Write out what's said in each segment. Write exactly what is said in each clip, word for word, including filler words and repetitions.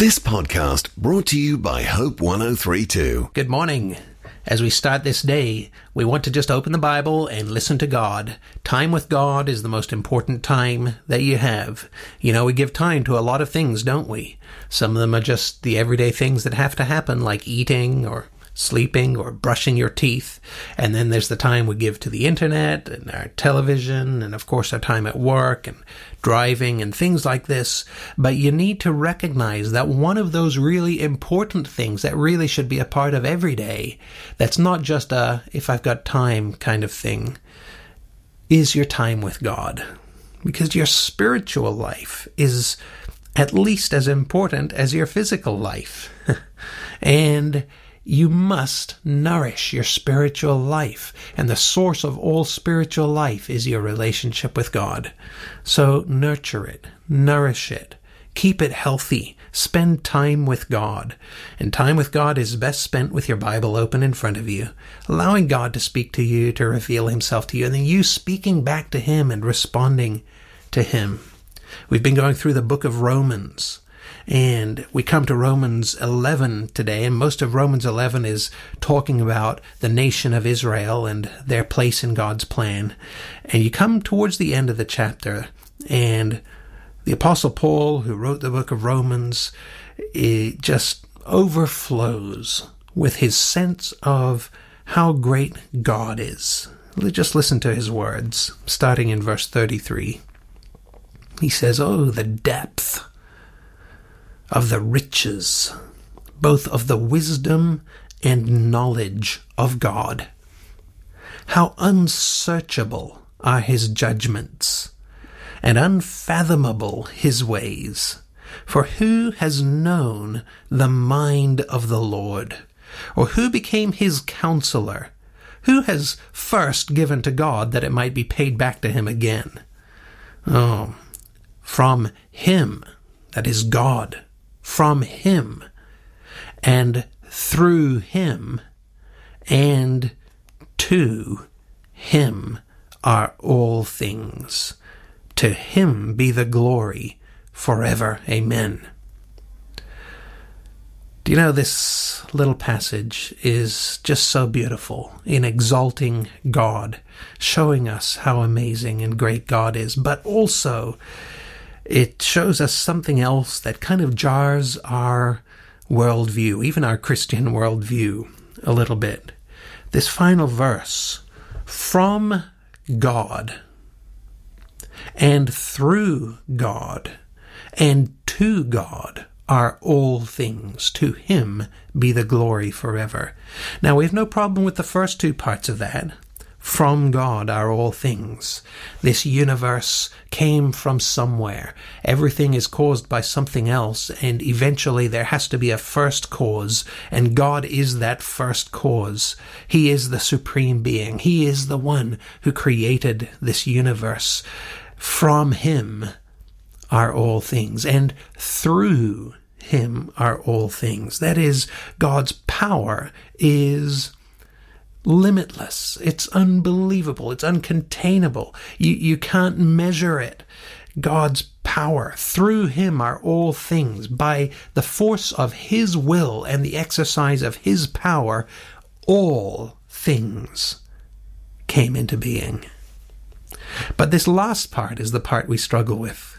This podcast brought to you by Hope one oh three point two. Good morning. As we start this day, we want to just open the Bible and listen to God. Time with God is the most important time that you have. You know, we give time to a lot of things, don't we? Some of them are just the everyday things that have to happen, like eating or sleeping or brushing your teeth. And then there's the time we give to the internet and our television and, of course, our time at work and driving and things like this. But you need to recognize that one of those really important things that really should be a part of every day, that's not just a if I've got time kind of thing, is your time with God. Because your spiritual life is at least as important as your physical life. And you must nourish your spiritual life, and the source of all spiritual life is your relationship with God. So nurture it, nourish it, keep it healthy, spend time with God. And time with God is best spent with your Bible open in front of you, allowing God to speak to you, to reveal himself to you, and then you speaking back to him and responding to him. We've been going through the book of Romans. And we come to Romans eleven today, and most of Romans eleven is talking about the nation of Israel and their place in God's plan. And you come towards the end of the chapter, and the Apostle Paul, who wrote the book of Romans, it just overflows with his sense of how great God is. Let's just listen to his words, starting in verse thirty-three. He says, "Oh, the depth of the riches, both of the wisdom and knowledge of God. How unsearchable are his judgments, and unfathomable his ways. For who has known the mind of the Lord? Or who became his counselor? Who has first given to God that it might be paid back to him again? Oh, from him, that is God, from him, and through him, and to him are all things. To him be the glory forever. Amen." Do you know, this little passage is just so beautiful in exalting God, showing us how amazing and great God is, but also it shows us something else that kind of jars our worldview, even our Christian worldview, a little bit. This final verse, from God, and through God, and to God are all things. To him be the glory forever. Now, we have no problem with the first two parts of that. From God are all things. This universe came from somewhere. Everything is caused by something else, and eventually there has to be a first cause, and God is that first cause. He is the supreme being. He is the one who created this universe. From him are all things, and through him are all things. That is, God's power is limitless. It's unbelievable. It's uncontainable. You, you can't measure it. God's power. Through him are all things. By the force of his will and the exercise of his power, all things came into being. But this last part is the part we struggle with.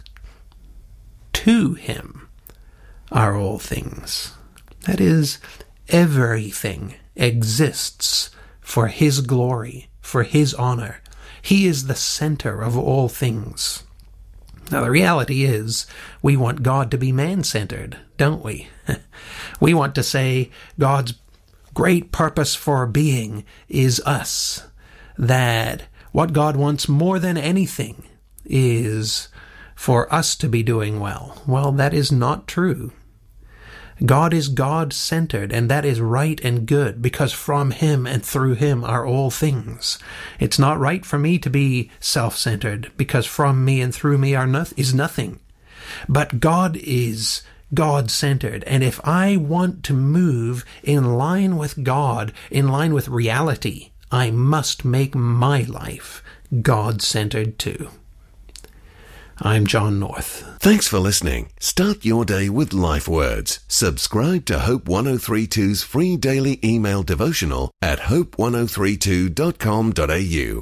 To him are all things. That is, everything exists for his glory, for his honor. He is the center of all things. Now, the reality is, we want God to be man-centered, don't we? We want to say God's great purpose for being is us. That what God wants more than anything is for us to be doing well. Well, that is not true. God is God-centered, and that is right and good, because from him and through him are all things. It's not right for me to be self-centered, because from me and through me are no- is nothing. But God is God-centered, and if I want to move in line with God, in line with reality, I must make my life God-centered too. I'm John North. Thanks for listening. Start your day with Life Words. Subscribe to Hope ten thirty-two's free daily email devotional at hope ten thirty-two dot com dot a u.